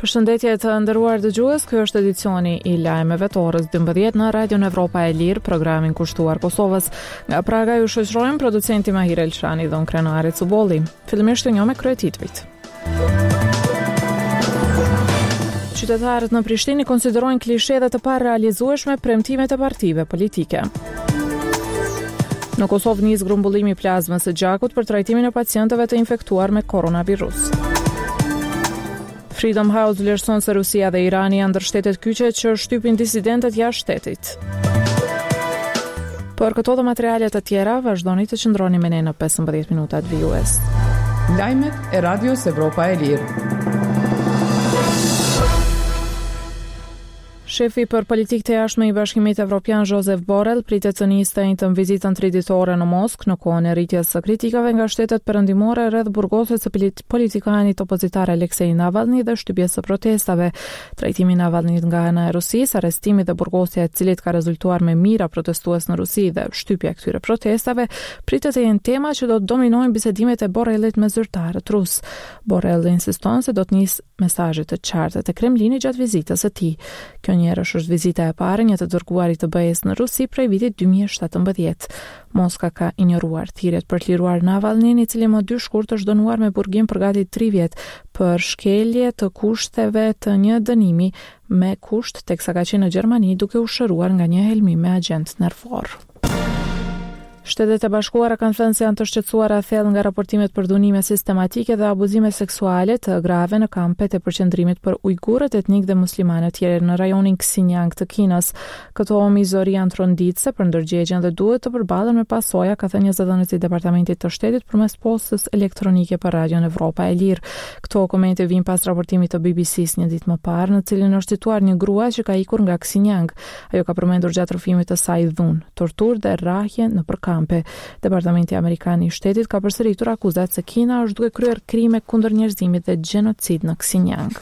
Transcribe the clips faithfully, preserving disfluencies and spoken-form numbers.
Përshëndetje të nderuar dëgjues, ky është edicioni i lajmeve të orës dymbëdhjetë në Radion Evropa e Lirë, programin kushtuar Kosovës. Nga Praga ju shoqërojmë producenti Mahir Elshani dhe unë Krenari Cubolli. Fillimisht një me kryetitujt. Qytetarët në Prishtinë konsiderojnë klishe dhe të parealizueshme premtimet e partive politike. Në Kosovë nis grumbullimi i plazmës së gjakut për trajtimin e pacientëve të infektuar me koronavirus. Freedom House vlerëson se Rusia dhe Irani janë ndër shtetet kyçe që shtypin disidentët jashtë shtetit. Për këto dhe materialet të tjera, vazhdoni të qëndroni me ne në pesëmbëdhjetë minutat vijues. Lajmet e Radios Evropa e Lirë. Shefi për politikë të jashtme i Bashkimit Evropian Josep Borrell pritet të nisë të vizitën triditore në Moskë në kohën e rritjes së kritikave nga shtetet perëndimore rreth burgosjes së politikanit opozitar Aleksej Navalny dhe shtypjes së protestave. Trajtimi i Navalnyt nga ana e Rusisë, arrestimi dhe burgosja e cilit ka rezultuar me mijëra protestues në Rusi dhe shtypja e këtyre protestave pritet të jenë tema që do të dominojnë bisedimet e Borrellit me zyrtarët rus. Borrell insiston se do të nisë mesazhe të qarta te Kremlini gjatë vizitës së tij. Kjo njerësh është vizita e parë një të dërguarit të B E S në Rusi prej vitit dy mijë e shtatëmbëdhjetë. Moska ka injoruar thirrjet për të liruar Navalnin, i cili më dy shkurt është dënuar me burgim për gati tri vjet për shkelje të kushteve të një dënimi me kusht teksa ka qenë në Gjermani duke u shëruar nga një helmim me agent nervor. Shtetet e Bashkuara kanë thënë se janë të shqetësuara thellë nga raportimet për dhunime sistematike dhe abuzime seksuale të grave në kampet e përqendrimit për ujgurët etnik dhe muslimanë të tjerë në rajonin Xinjiang të Kinës. Këto mizori janë tronditëse për ndërgjegjen dhe duhet të përballen me pasoja, ka thënë një zëdhënës i Departamentit të Shtetit përmes postës elektronike për Radion Evropa e Lirë. Këto komente vijnë pas raportimit të B B C-s një ditë më parë, në cilin është cituar një grua që ka ikur nga Xinjiang. Ajo ka përmendur gjatë rrëfimit të saj dhunë, torturë dhe rrahje nëpër kamp. Departamenti Amerikan i Shtetit ka përsëritur akuzat se Kina është duke kryer krime kundër njerëzimit dhe gjenocid në Xinjiang.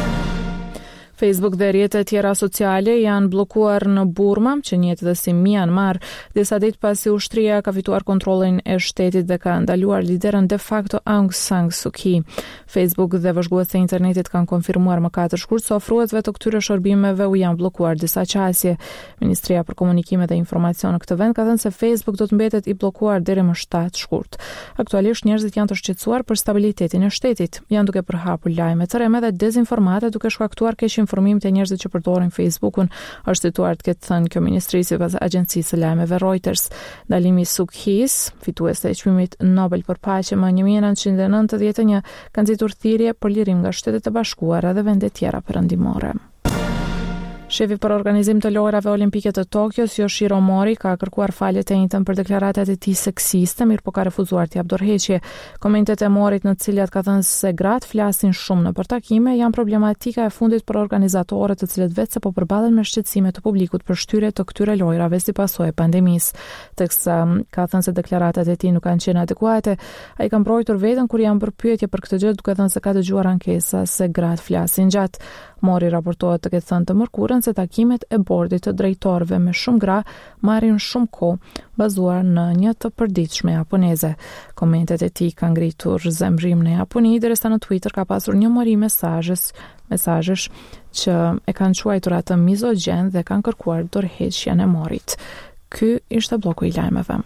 Facebook dhe rrjetet tjera sociale janë bllokuar në Burma, që njihet edhe si Myanmar, disa ditë pasi ushtria ka fituar kontrollin e shtetit dhe ka ndaluar liderën de facto Aung San Suu Kyi. Facebook dhe vëzhguesit e internetit kanë konfirmuar më katër shkurt se ofruesve të këtyre shërbimeve u janë bllokuar disa qasje. Ministria për Komunikime dhe Informacion në këtë vend ka thënë se Facebook do të mbetet i bllokuar deri më shtatë shkurt. Aktualisht njerëzit janë të shqetësuar për stabilitetin e shtetit. Janë duke përhapur lajme të rreme dhe dezinformate duke shkaktuar keq informimet e njerëzve që përdorin Facebook-un, është cituar të ketë thënë kjo ministri sipas agjencisë së lajmeve Reuters. Ndalimi i Suu Kyis, fituese e çmimit Nobel për paqe më një mijë e nëntëqind e nëntëdhjetë e një, ka nxitur thirrje për lirim nga Shtetet e Bashkuara dhe vende tjera perëndimore. Shefi për organizim të lojrave olimpike të Tokios, Yoshiro Mori, ka kërkuar falje të njëjtën për deklaratat e tij seksiste, mirë po ka refuzuar t'i jap dorëheqje. Komentet e Morit, në të cilat ka thënë se gratë flasin shumë në për takime, janë problematika e fundit për organizatorët, të cilët vetë se po përballen me shqetësime të publikut për shtyrje të këtyre lojrave si pasojë e pandemisë. Teksa ka thënë se deklaratat e tij nuk kanë qenë adekuate, ai ka mbrojtur veten kur janë bërë pyetje për këtë gjë, duke thënë se ka dëgjuar ankesa se gratë flasin gjatë. Mori raportohet të ketë thënë të mërkurën se takimet e bordit të drejtorëve me shumë gra marrin shumë kohë, bazuar në një të përditshme japoneze. Komentet e tij kanë ngritur zemrim në Japoni, derisa në Twitter ka pasur një mori mesazhesh, mesazhesh që e kanë quajtur atë mizogjen dhe kanë kërkuar dorëheqjen e Morit. Ky ishte bloku i lajmeve.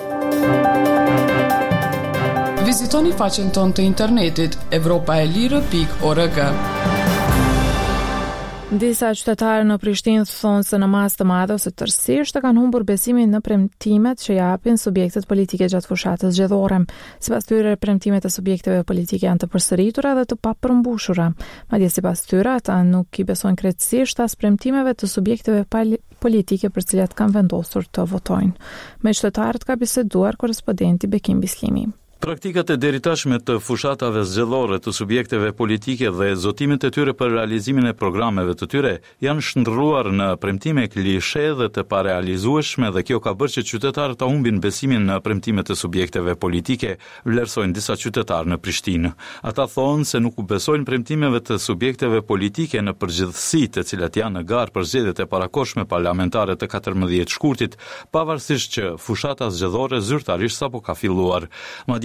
Vizitoni faqen tonë të internetit evropa e lirë pikë org. Disa qytetarë në Prishtinë thonë se në masë të madhe ose tërësisht kanë humbur besimin në premtimet që japin subjektet politike gjatë fushatës zgjedhore. Sipas tyre, premtimet e subjekteve politike janë të përsëritura dhe të papërmbushura. Madje sipas tyre, ata nuk i besojnë krejtësisht as premtimeve të subjekteve politike për cilat kanë vendosur të votojnë. Me qytetarët ka biseduar korrespondenti Bekim Bislimi. Praktikat e deritashme të fushatave zgjedhore të subjekteve politike dhe zotimet e tyre për realizimin e programeve të tyre janë shndërruar në premtime klishe dhe të parealizueshme, dhe kjo ka bërë që qytetarët ta humbin besimin në premtimet e subjekteve politike, vlerësojnë disa qytetarë në Prishtinë. Ata thonë se nuk u besojnë premtimeve të subjekteve politike në përgjithësi, të cilat janë në garë për zgjedhjet e parakohshme parlamentare të katërmbëdhjetë shkurtit, pavarësisht që fushata zgjedhore zyrtarisht sapo ka filluar. Madje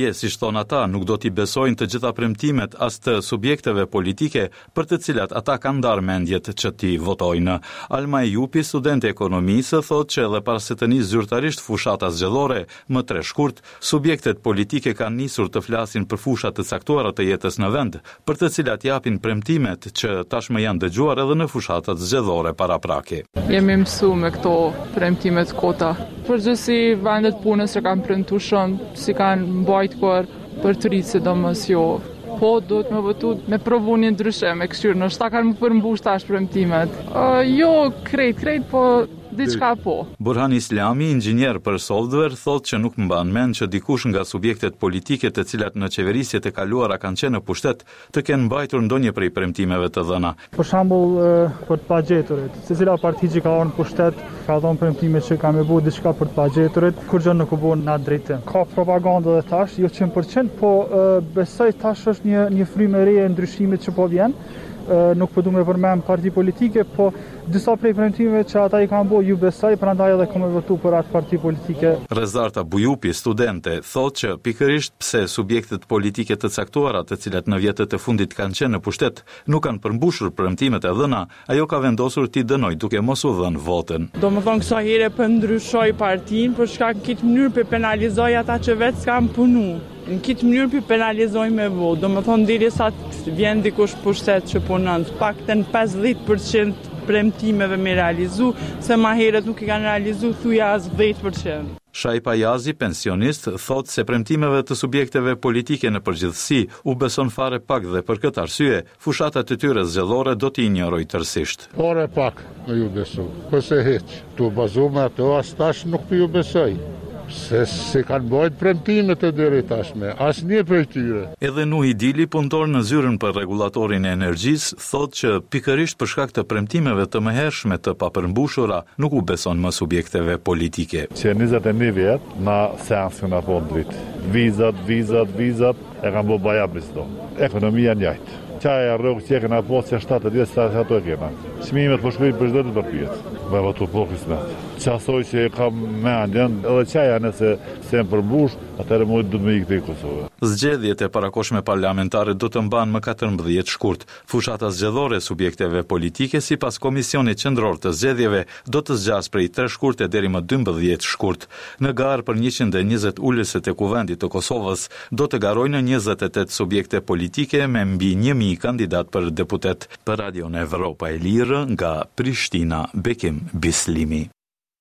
madje, si thon ata, nuk do t'i besojnë të gjitha premtimet as të subjekteve politike për të cilat ata kanë ndarë mendjet që t'i votojnë. Alma Jupi, student e ekonomisë, thotë që edhe pas se të nisë zyrtarisht fushata zgjedhore, më tre shkurt, subjektet politike kanë nisur të flasin për fushat të caktuara të jetës në vend, për të cilat japin premtimet që tashmë janë dëgjuar edhe në fushatat zgjedhore paraprake. Jemi mësu me këto premtimet kota. Përgjithësi vendet punës që kanë premtuar shumë, si kanë mbajtur kur për të rritë sidomos jo. Po, do të më votu me provu një ndryshim, e kështu, në shta kanë më përmbush tash premtimet. Uh, jo, krejt, krejt, po diçka po. Burhan Islami, inxhinier për software, thotë që nuk mban mend që dikush nga subjektet politike të cilat në qeverisjet e kaluara kanë qenë në pushtet të kenë mbajtur ndonjë prej premtimeve të dhëna. Për shembull, për të pagjeturit, secila parti që ka ardhur në pushtet ka dhënë premtime që ka më bëu diçka për të pagjeturit, kur gjë nuk u bën në atë drejtim. Ka propagandë edhe tash, jo cent për cent, po besoj tash është një një frymë e re e ndryshimit që po vjen. Nuk po du me përmend parti politike, po disa prej premtimeve që ata i kanë bërë ju besoj, prandaj edhe kam votu për atë parti politike. Rezarta Bujupi, studente, thotë që pikërisht pse subjektet politike të caktuara, të cilat në vjetët e fundit kanë qenë në pushtet, nuk kanë përmbushur premtimet e dhëna, ajo ka vendosur t'i dënoj duke mos u dhënë votën. Domethënë kësaj here po ndryshoj partinë për shkak të këtë mënyrë për penalizoj ata që vetë s'kan punu. Në këtë mënyrë për penalizoj me votë, do më thonë diri sa të vjen dikush pushtet që punon, pak të në pesëdhjetë përqind premtimeve me realizu, se ma heret nuk i kanë realizu thuja as dhjetë përqind. Shajpa Jazi, pensionist, thotë se premtimeve të subjekteve politike në përgjithësi u beson fare pak dhe për këtë arsye, fushatat e tyre zgjedhore do t'i injoroj tërësisht. Fare pak me ju besu, përse heq, tu bazu me ato as tash nuk për ju besoj. Se se kanë bajt premtimet e deri tashme, asnjë prej tyre. Edhe Nuhi Dili, punëtor në zyrën për rregullatorin e energjisë, thotë që pikërisht për shkak të premtimeve të mëhershme të papërmbushura, nuk u beson më subjekteve politike. Që njëzet e një vjet na seansën apo dritë. Vizat, vizat, vizat e kanë bërë bajablis do. Ekonomia njëjtë. Qaja rrugë që e këna posë që shtatë dhjetë sa ato e kena. Çmimet po shkojnë për çdo të përpjet. Me votu po kismet. Qasoj që e kam mendjen, edhe qaja nëse se më përmbush, atëherë mund të më ikte i Kosovë. Zgjedhjet e parakoshme parlamentare do të mbanë më katërmbëdhjetë shkurt. Fushata zgjedhore subjekteve politike sipas Komisionit Qendror të Zgjedhjeve do të zgjas prej tre shkurte deri më dymbëdhjetë shkurt. Në garë për njëqind e njëzet ulëse të Kuvendit të Kosovës do të garojnë njëzet e tetë subjekte politike me mbi një mijë kandidat për deputet. Për Radion Evropa e Lirë nga Prishtina, Bekim Bislimi.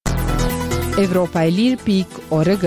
Evropa e Lirë pik org.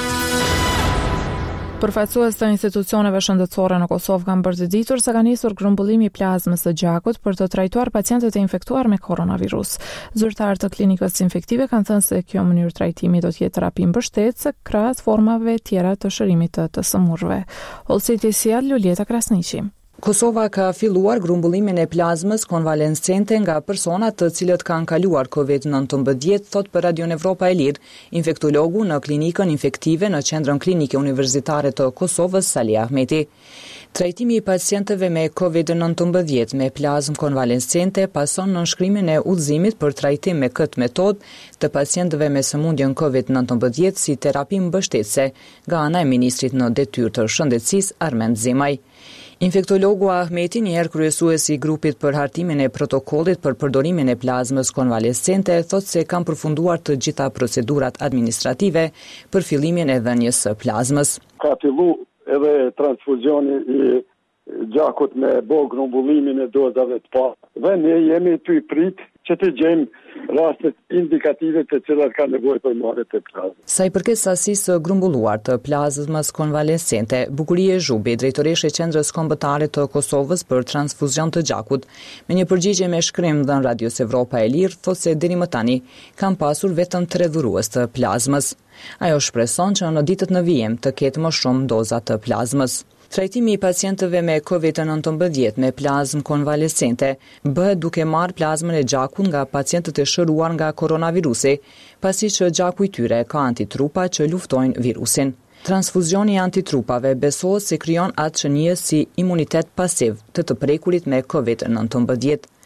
Përfaqësues të institucioneve shëndetësore në Kosovë kanë përzgjitur se ka nisur grumbullimi i plazmës së gjakut për të trajtuar pacientët e infektuar me koronavirus. Zyrtarët të klinikës infektive kanë thënë se kjo mënyrë trajtimi do të jetë terapi mbështetëse krahas formave tjera të shërimit të të sëmurëve. Olsiti Sjell, Luljeta Krasniqi. Kosova ka filluar grumbullimin e plazmës konvalescente nga personat të cilët kanë kaluar kovid nëntëmbëdhjetë, thot për Radion Evropa e Lirë, infektologu në klinikën infektive në Qendrën Klinike Universitare të Kosovës, Sali Ahmeti. Trajtimi i pacientëve me kovid nëntëmbëdhjetë me plazmë konvalescente pason në nënshkrimin e udhëzimit për trajtim me këtë metodë të pacientëve me sëmundjen kovid nëntëmbëdhjetë si terapi mbështetëse nga ana e ministrit në detyrë të shëndetësisë Armend Zemaj. Infektologu Ahmeti, njëherë kryesuesi i grupit për hartimin e protokollit për përdorimin e plazmës konvalescente, thot se kanë përfunduar të gjitha procedurat administrative për fillimin e dhënies së plazmës. Ka fillu edhe transfuzioni i gjakut me bo grumbullimin e dozave të parë. Dhe ne jemi të i prit që të gjejmë rastet indikative të cilat ka nevojë për marrje të plazmës. Sa i përket sasisë së grumbulluar të plazmës konvalescente, Bukurie Zhubi, drejtoreshe e Qendrës Kombëtare të Kosovës për transfuzion të gjakut, me një përgjigje me shkrim dhënë Radios Evropa e Lirë, thotë se deri më tani kanë pasur vetëm tre dhurues të plazmës. Ajo shpreson që në ditët në vijim të ketë më shumë doza të plazmës. Trajtimi i pacientëve me kovid nëntëmbëdhjetë me plazmë konvalescente bëhet duke marrë plazmën e gjakut nga pacientët e shëruar nga koronavirusi, pasi që gjaku i tyre ka antitrupa që luftojnë virusin. Transfuzioni i antitrupave besohet se krijon atë që njihet si imunitet pasiv të të prekurit me kovid nëntëmbëdhjetë.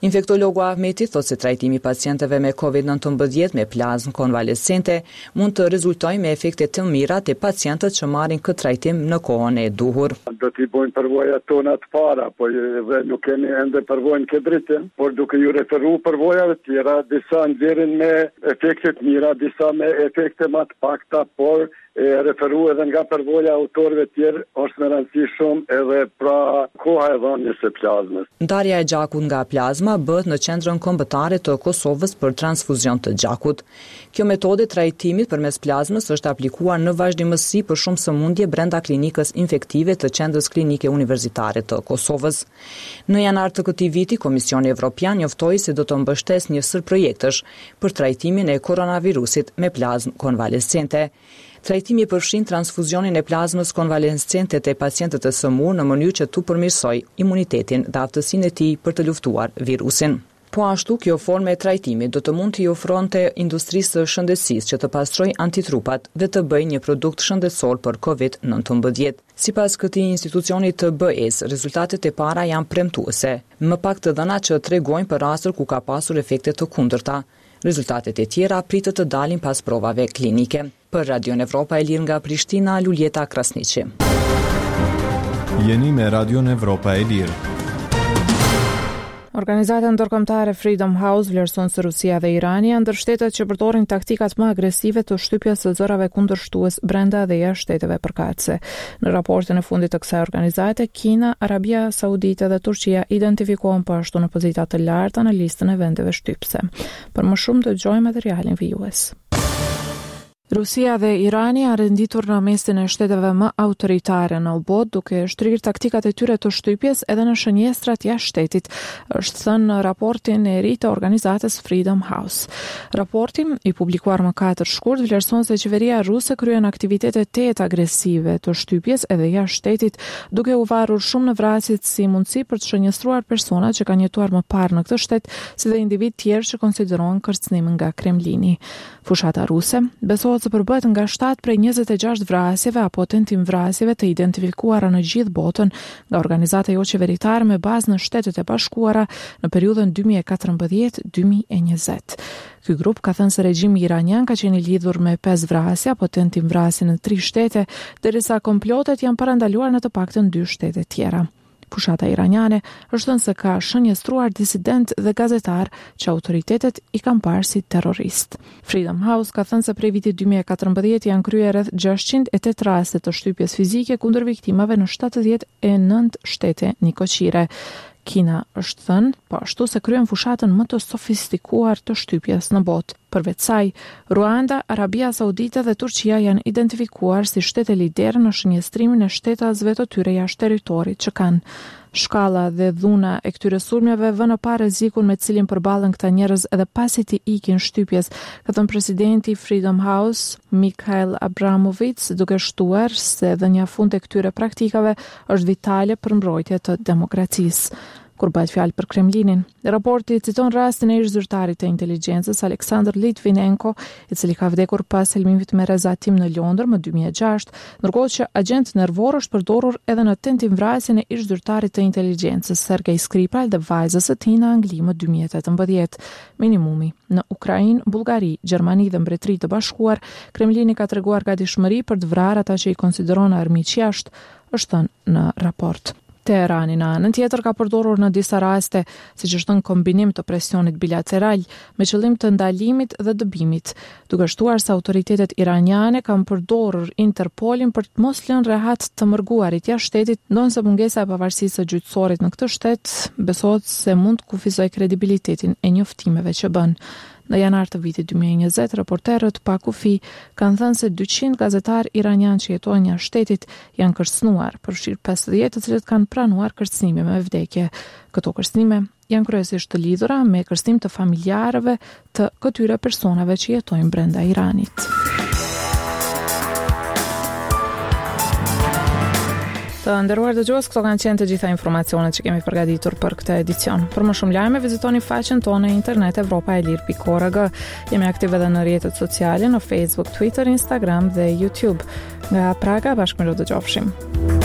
Infektologu Ahmeti thotë se trajtimi i pacientëve me kovid nëntëmbëdhjetë me plazmë konvalescente mund të rezultojë me efekte të mira te pacientët që marrin këtë trajtim në kohën e duhur. Do t'i bojnë përvojat tona të para, po edhe nuk kemi ende përvojën këtë dritin, por duke ju referu përvojave tjera, disa nxjerrin me efekte të mira, disa me efekte më të pakta, por e referu edhe nga përvoja autorëve tjerë është me rëndësi shumë edhe pra koha e dhënies së plazmës. Ndarja e gjakut nga plazma bëhet në qendrën kombëtare të Kosovës për transfuzion të gjakut. Kjo metodë e trajtimit përmes plazmës është aplikuar në vazhdimësi për shumë sëmundje brenda klinikës infektive të qendrës klinike universitare të Kosovës. Në janar të këtij viti, Komisioni Evropian njoftoi se do të mbështesë një sër projektesh për trajtimin e koronavirusit me plazmë konvalescente. Trajtimi përfshin transfuzionin e plazmës konvalescente te pacientët e S M U në mënyrë që tu përmirësoj imunitetin dhe aftësinë e tij për të luftuar virusin. Po ashtu, kjo formë e trajtimit do të mund t'i ofronte industrisë së shëndetësisë që të pastrojë antitrupat dhe të bëjë një produkt shëndetësor për kovid nëntëmbëdhjetë. Sipas këtij institucioni të B E-s, rezultatet e para janë premtuese, më pak të dhëna që tregojnë për raste ku ka pasur efekte të kundërta. Rezultatet e tjera pritet të dalin pas provave klinike. Për Radio Evropa e Lirë nga Prishtina, Luljeta Krasniqi. Jeni me Radio Evropa e Lirë. Organizata ndërkombëtare Freedom House vlerëson se Rusia dhe Irani janë ndër shtetet që përdorin taktikat më agresive të shtypjes së zërave kundërshtues brenda dhe jashtë shteteve përkatëse. Në raportin e fundit të kësaj organizate, Kina, Arabia Saudite dhe Turqia identifikohen po ashtu në pozita të larta në listën e vendeve shtypse. Për më shumë dëgjojmë materialin vijues. Rusia dhe Irani janë renditur në mesin e shteteve më autoritare në botë duke shtrirë taktikat e tyre të shtypjes edhe në shënjestrat jashtë shtetit, është thënë në raportin e ri të organizatës Freedom House. Raporti, i publikuar më katër shkurt, vlerëson se qeveria ruse kryen aktivitete të jetë agresive të shtypjes edhe jashtë shtetit, duke u varur shumë në vrasjet si mundësi për të shënjestruar persona që kanë jetuar më parë në këtë shtet, si dhe individ tjerë që konsiderohen kërcënim nga Kremlini. Fushata ruse besohet se përbëhet nga shtatë prej njëzet e gjashtë vrasjeve apo tentim vrasjeve të identifikuara në gjithë botën nga organizata jo qeveritare me bazë në Shtetet e Bashkuara në periudhën dy mijë e katërmbëdhjetë dy mijë e njëzet. Ky grup ka thënë se regjimi iranian ka qenë i lidhur me pesë vrasje apo tentim vrasje në tri shtete, derisa komplotet janë parandaluar në të paktën dy shtete tjera. Fushata iraniane është thënë se ka shënjestruar disident dhe gazetar që autoritetet i kanë parë si terrorist. Freedom House ka thënë se prej vitit dy mijë e katërmbëdhjetë janë kryer rreth gjashtëqind e tetë raste të shtypjes fizike kundër viktimave në shtatëdhjetë e nëntë shtete nikoqire. Kina është thënë po ashtu se kryen fushatën më të sofistikuar të shtypjes në botë. Përveç saj, Ruanda, Arabia Saudite dhe Turqia janë identifikuar si shtete lidere në shënjestrimin e shtetazve të tyre jashtë territorit që kanë. Shkalla dhe dhuna e këtyre sulmeve vënë pa rrezikun me cilin përballen këta njerëz edhe pasi ti ikin shtypjes, ka thënë presidenti Freedom House, Mikhail Abramovic, duke shtuar se dhënia fund e këtyre praktikave është vitale për mbrojtje të demokracisë. Kur bëhet fjalë për Kremlinin, raporti citon rastin e ish zyrtarit të inteligjencës Aleksandr Litvinenko, i cili ka vdekur pas helmimit me rrezatim në Londër më dy mijë e gjashtë, ndërkohë që agent nervor është përdorur edhe në tentim vrasjen e ish zyrtarit të inteligjencës Sergej Skripal dhe vajzës së tij në Angli më dy mijë e tetëmbëdhjetë. Minimumi në Ukrainë, Bullgari, Gjermani dhe Mbretëri të Bashkuar, Kremlini ka treguar gatishmëri për të vrarë ata që i konsideron armiq jashtë, është thënë në raport. Teherani në anën tjetër ka përdorur në disa raste, siç është në kombinim të presionit bilateral me qëllim të ndalimit dhe dëbimit, duke shtuar se autoritetet iraniane kanë përdorur Interpolin për të mos lënë rehat të mërguarit jashtë shtetit, ndonse pengesa e pavarësisë së gjyqësorit në këtë shtet besohet se mund të kufizojë kredibilitetin e njoftimeve që bën. Në janar të vitit dy mijë e njëzet, reporterët pa kufi kanë thënë se dyqind gazetarë iranian që jetojnë jashtë shtetit janë kërcënuar, përfshirë pesëdhjetë të cilët kanë pranuar kërcënime me vdekje. Këto kërcënime janë kryesisht të lidhura me kërcënim të familjarëve të këtyre personave që jetojnë brenda Iranit. Të nderuar dëgjues, këto kanë qenë të gjitha informacionet që kemi përgatitur për këtë edicion. Për më shumë lajme, vizitoni faqen tonë në internet evropa e lirë pikë org. Jemi aktive edhe në rrjetet sociale, në Facebook, Twitter, Instagram dhe YouTube. Nga Praga, bashkë me do të dëgjofshim.